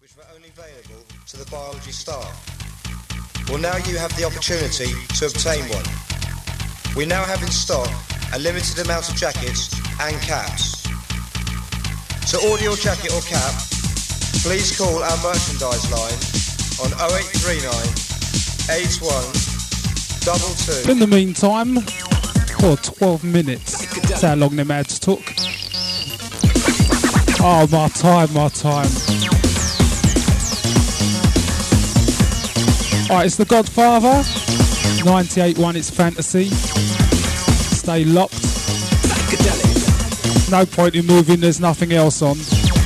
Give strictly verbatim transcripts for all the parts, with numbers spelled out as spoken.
which were only available to the biology staff. Well, now you have the opportunity to obtain one. We now have in stock a limited amount of jackets and caps. To order your jacket or cap, please call our merchandise line on oh eight three nine, eight one, two two. In the meantime, for twelve minutes, that's how long them ads took. Oh, my time, my time. Alright, it's The Godfather. ninety-eight one, it's Fantasy. Stay locked. No point in moving, there's nothing else on.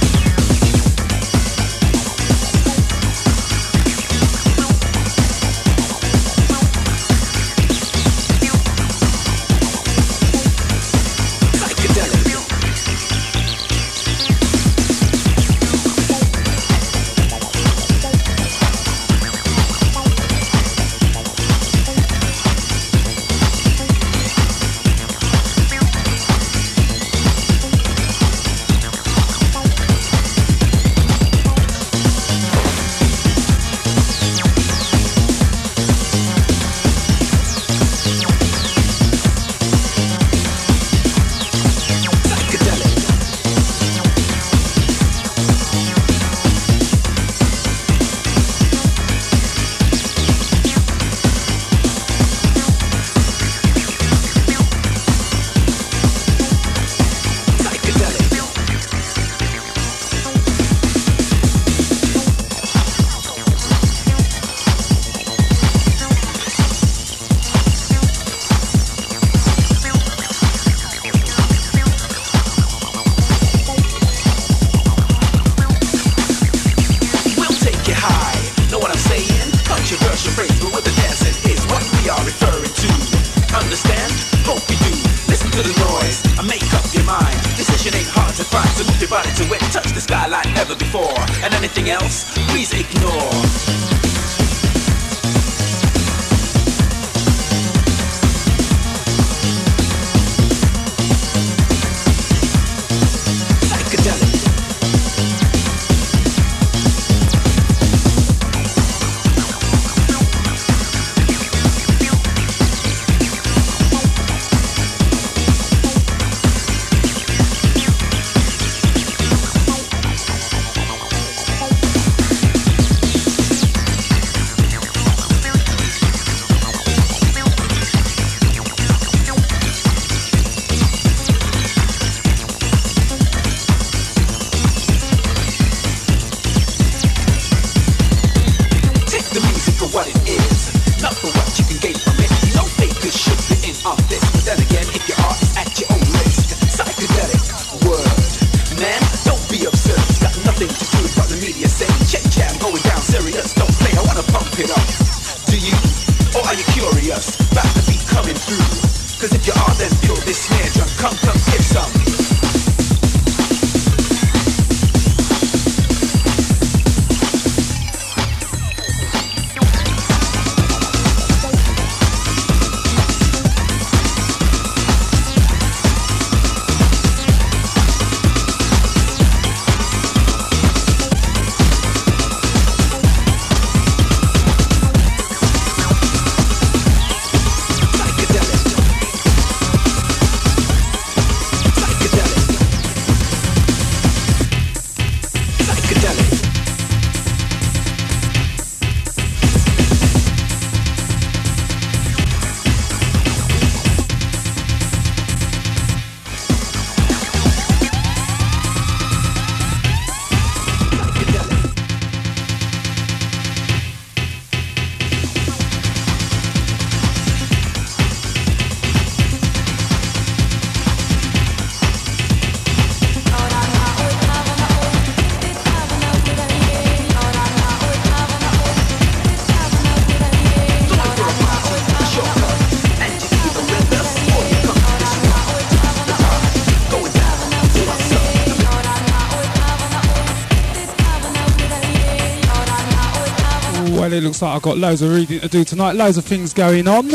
Well, it looks like I've got loads of reading to do tonight, loads of things going on.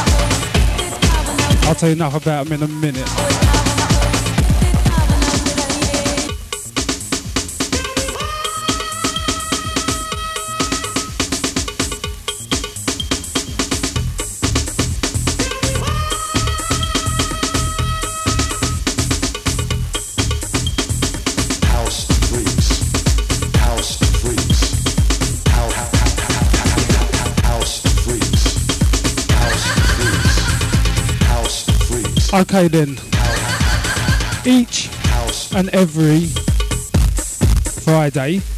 I'll tell you enough about them in a minute. Okay then. Each and every Friday.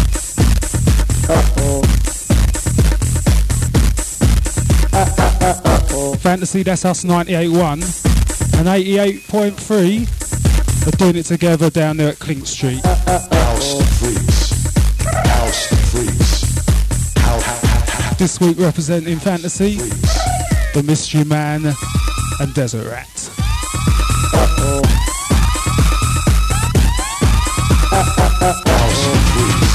Uh-oh. Uh-oh. Fantasy, that's us ninety-eight point one and eighty-eight point three are doing it together down there at Clink Street. House freaks. House freaks. House. This week representing Fantasy, freaks. The Mystery Man and Desert Rat. Uh-oh. House freaks.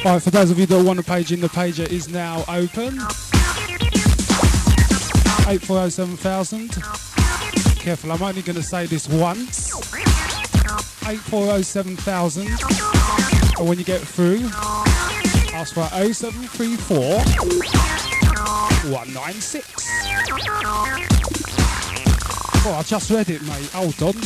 Alright, for those of you that want a page in, the pager is now open. eight four oh seven thousand. Careful, I'm only going to say this once. eight four oh seven thousand. And when you get through, ask for oh seven three four one nine six. Oh, I just read it, mate. Hold on.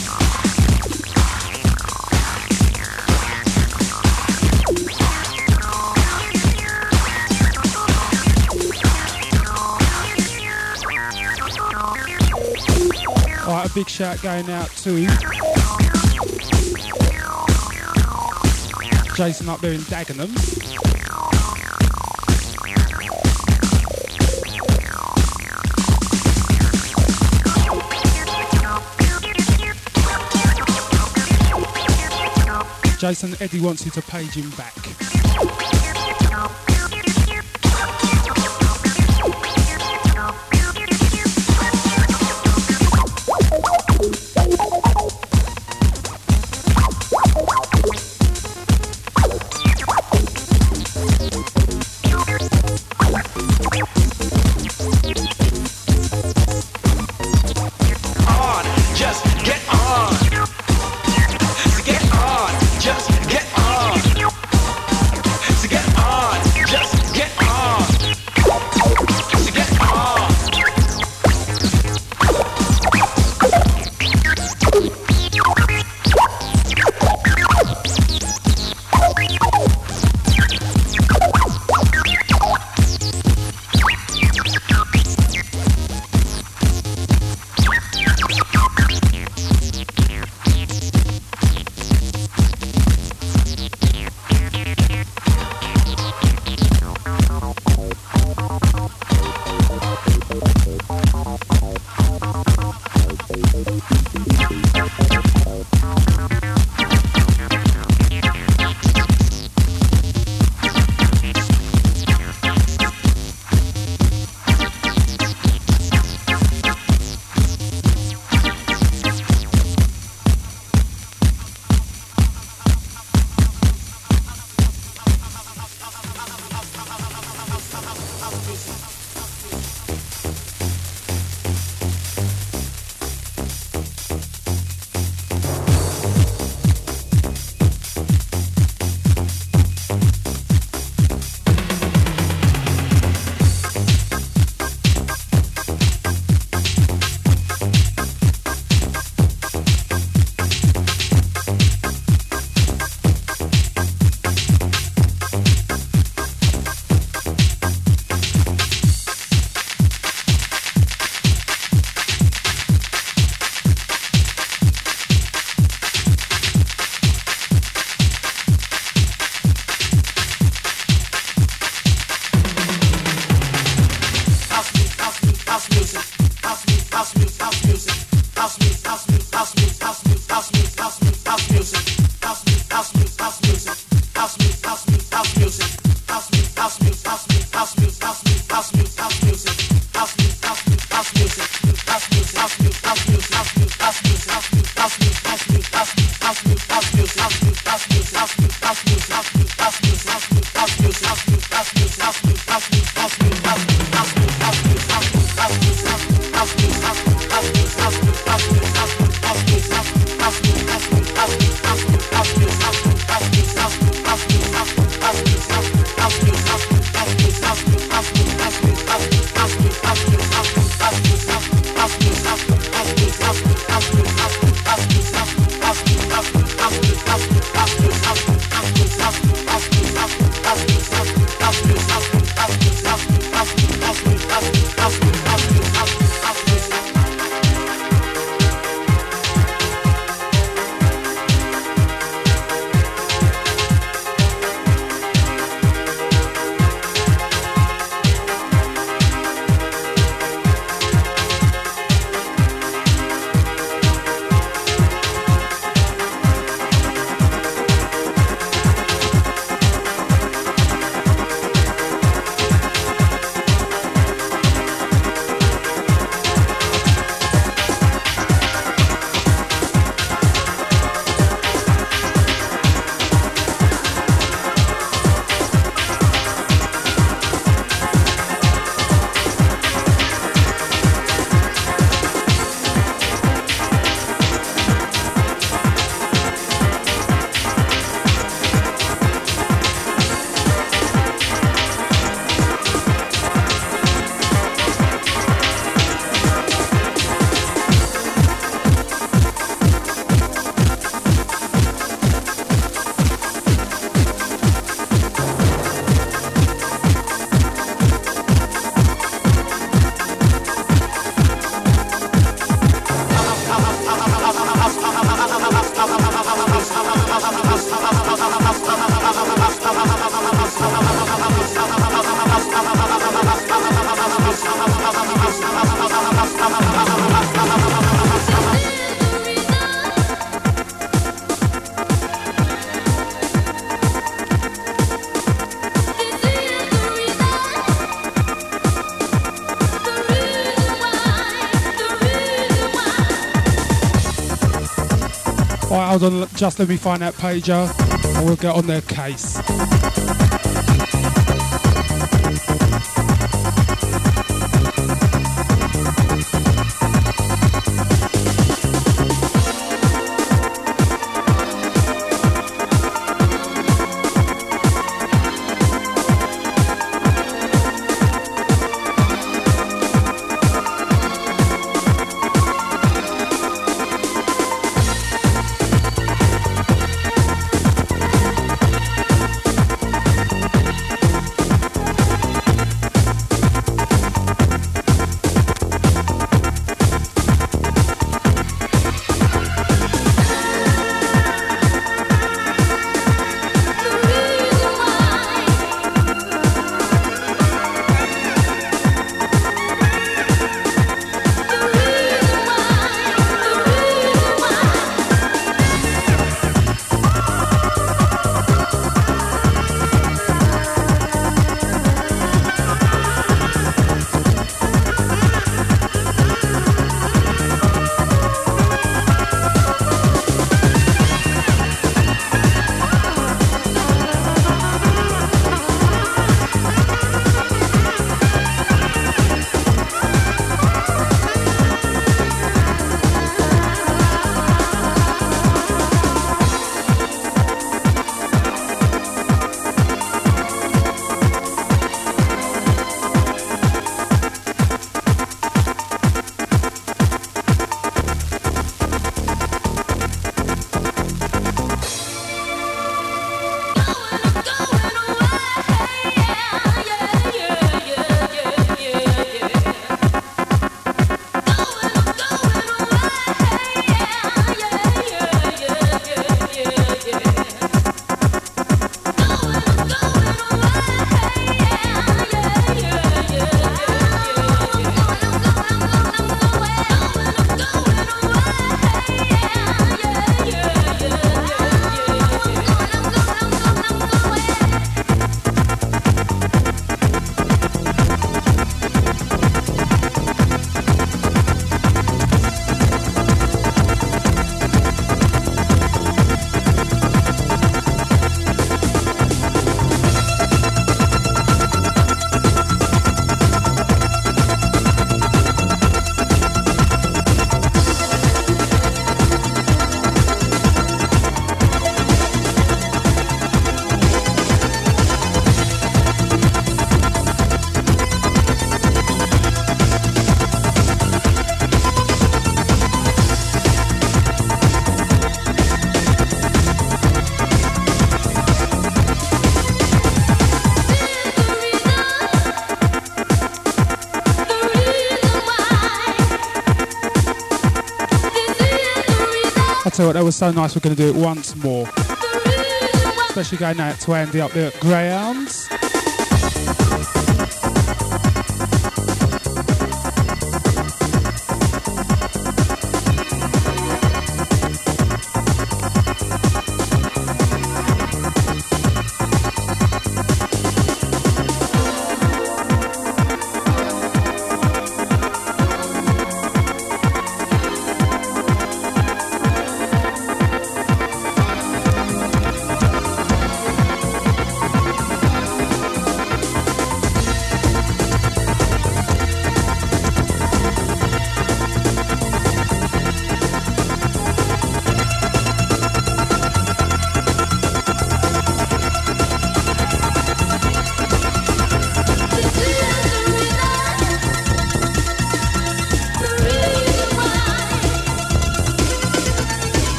Alright, a big shout going out to Jason up there in Dagenham. Jason, Eddie wants you to page him back. Hold on, just let me find that pager and we'll get on their case. Tell you what, that was so nice, we're going to do it once more. Especially going out to Andy up there at Greyhounds.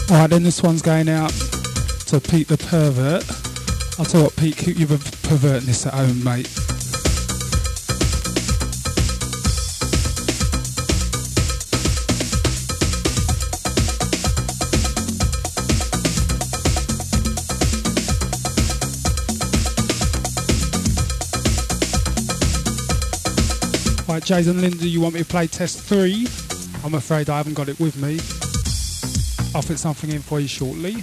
Alright, then this one's going out to Pete the Pervert. I'll tell you what, Pete, keep you perverting this at home, mate. Right, Jason Linda, you want me to play test three? I'm afraid I haven't got it with me. I'll put something in for you shortly.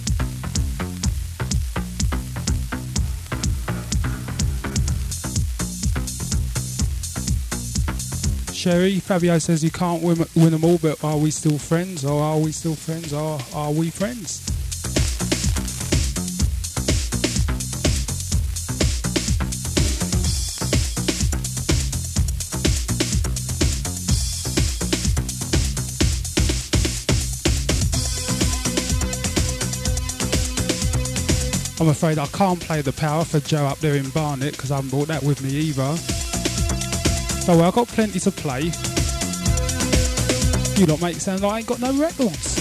Sherry, Fabio says you can't win, win them all, but are we still friends? Or are we still friends? Or are we friends? I'm afraid I can't play the power for Joe up there in Barnet because I haven't brought that with me either. So well, I've got plenty to play. You lot make it sound like I ain't got no records.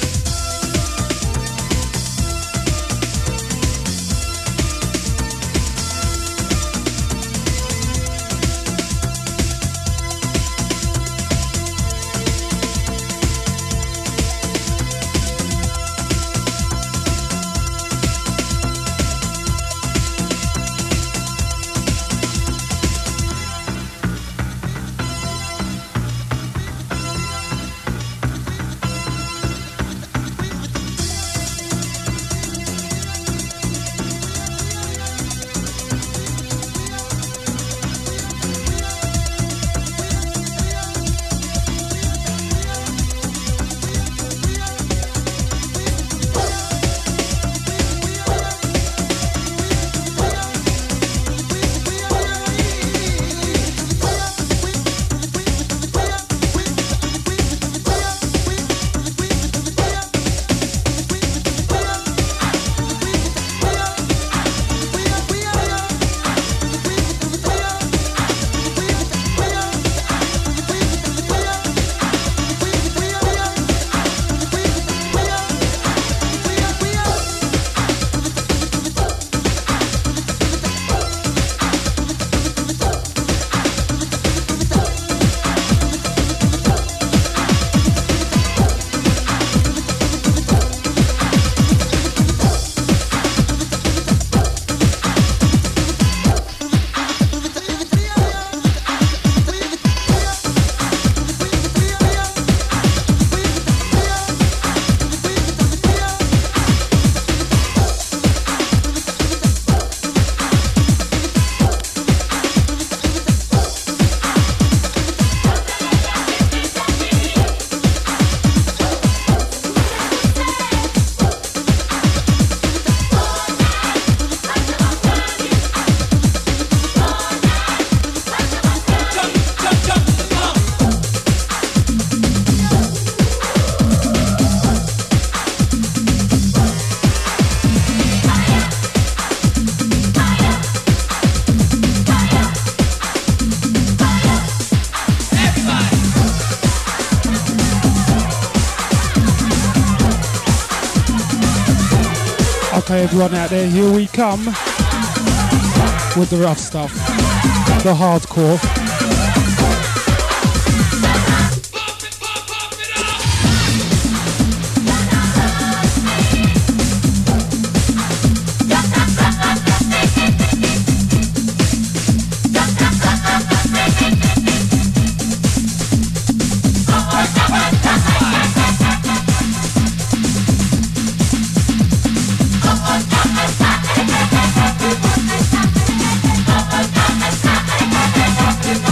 Okay, everyone out there, here we come with the rough stuff, the hardcore. We'll be right back.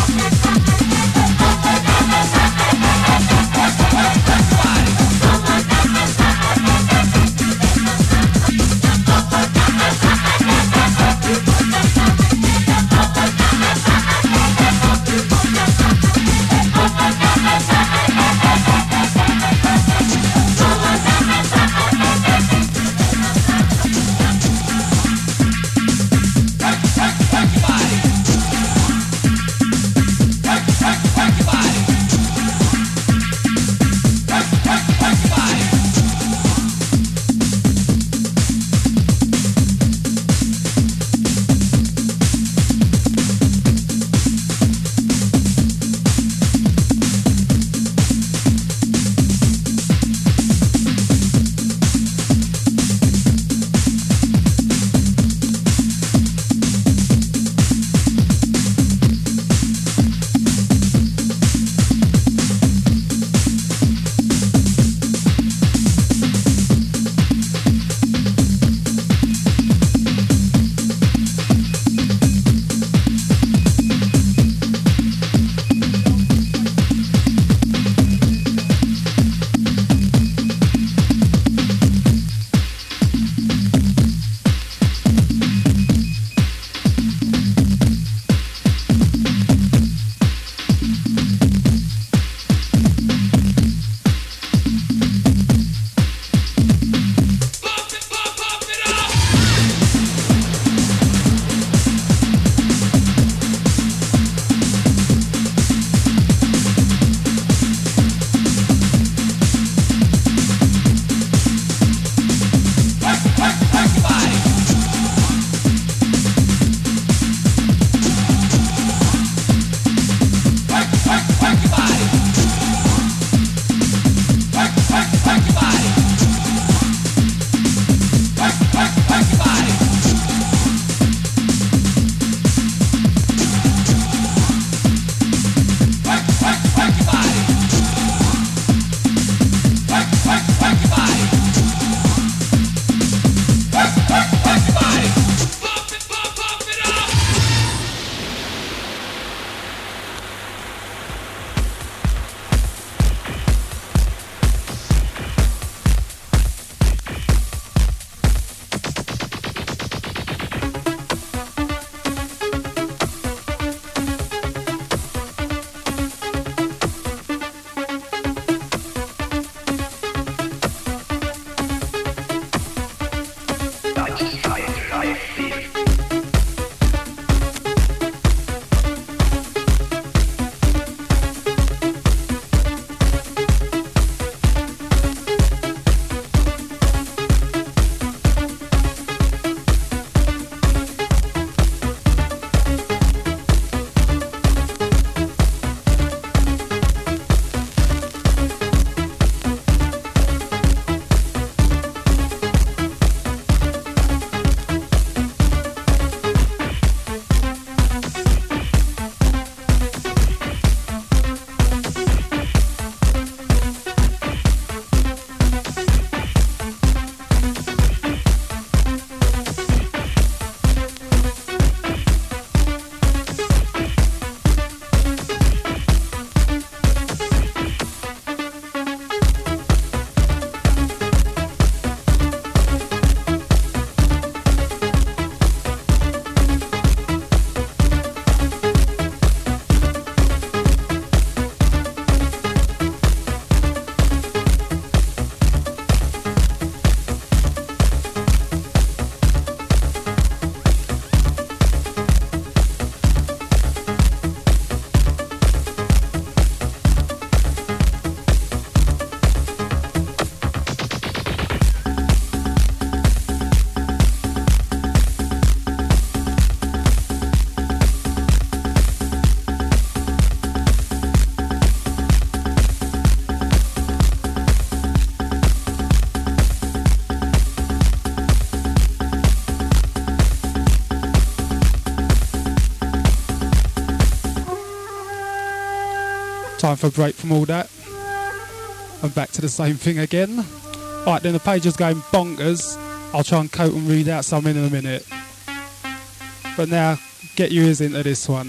time for a break from all that. And back to the same thing again. Right, then the page is going bonkers. I'll try and cope and read out some in a minute. But now, get your ears into this one.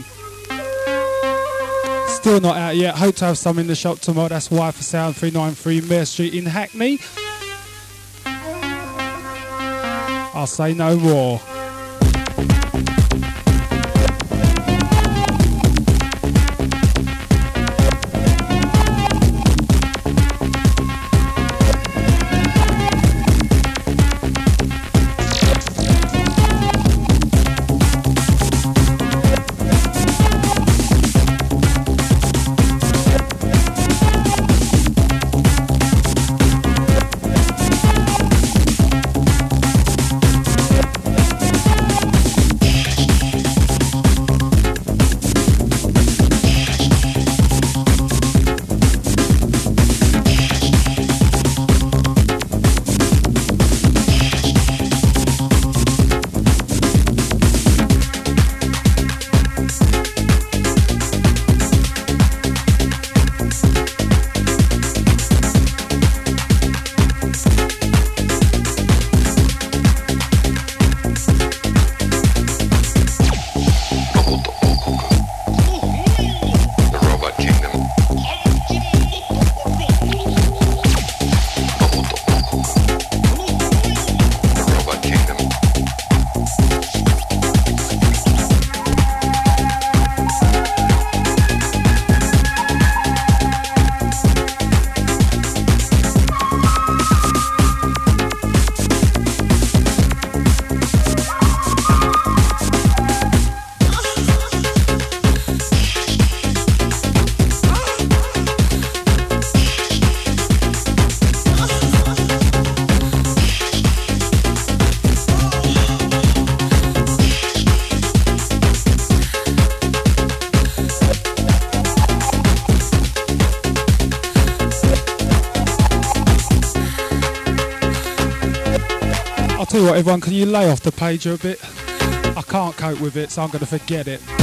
Still not out yet. Hope to have some in the shop tomorrow. That's Y for Sound, three ninety-three Mare Street in Hackney. I'll say no more. Tell you what, everyone, can you lay off the page a bit? I can't cope with it, so I'm going to forget it.